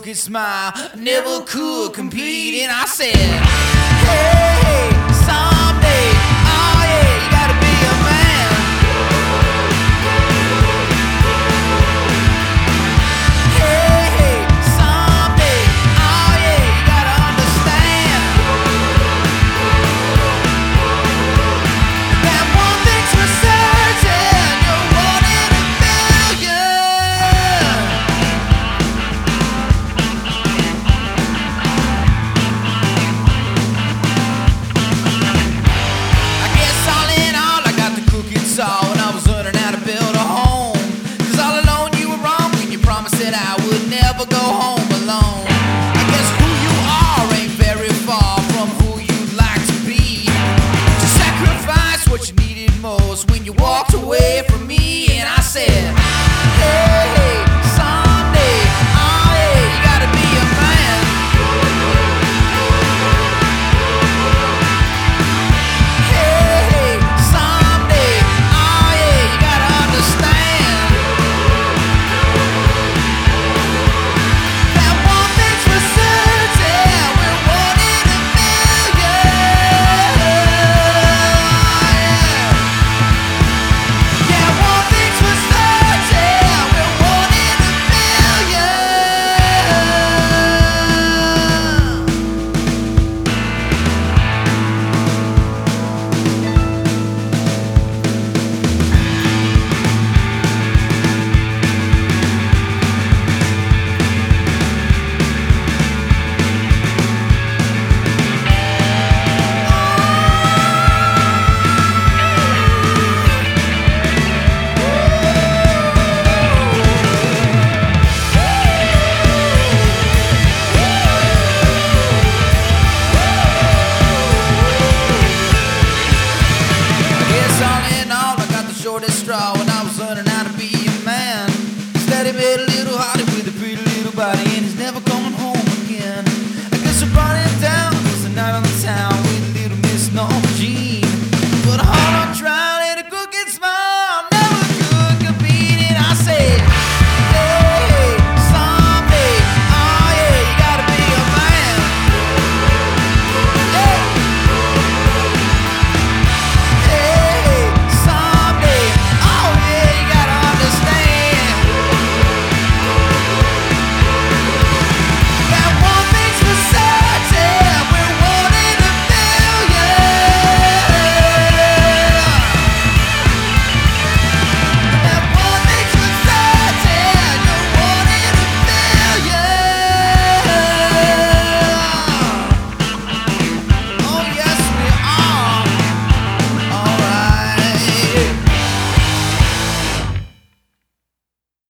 crooked smile, never could compete. And I said, hey, someday, oh yeah, you gotta be a man. Hey, someday, oh yeah, you gotta understand that one thing's for certain, you're one in a million. I guess all in all, I got the cooking saw when I was learning how to build a home. 'Cause all alone you were wrong when you promised that I would never go home alone. I guess who you are ain't very far from who you'd like to be. To sacrifice what you needed most when you walked away from me. And I said, hey, someday, oh yeah, you gotta be a man. Hey, someday, oh yeah, you gotta understand that one thing's for certain, we're one in a million. Yeah, one thing's for certain, we're one in a million. I guess all in all, I got the shortest straw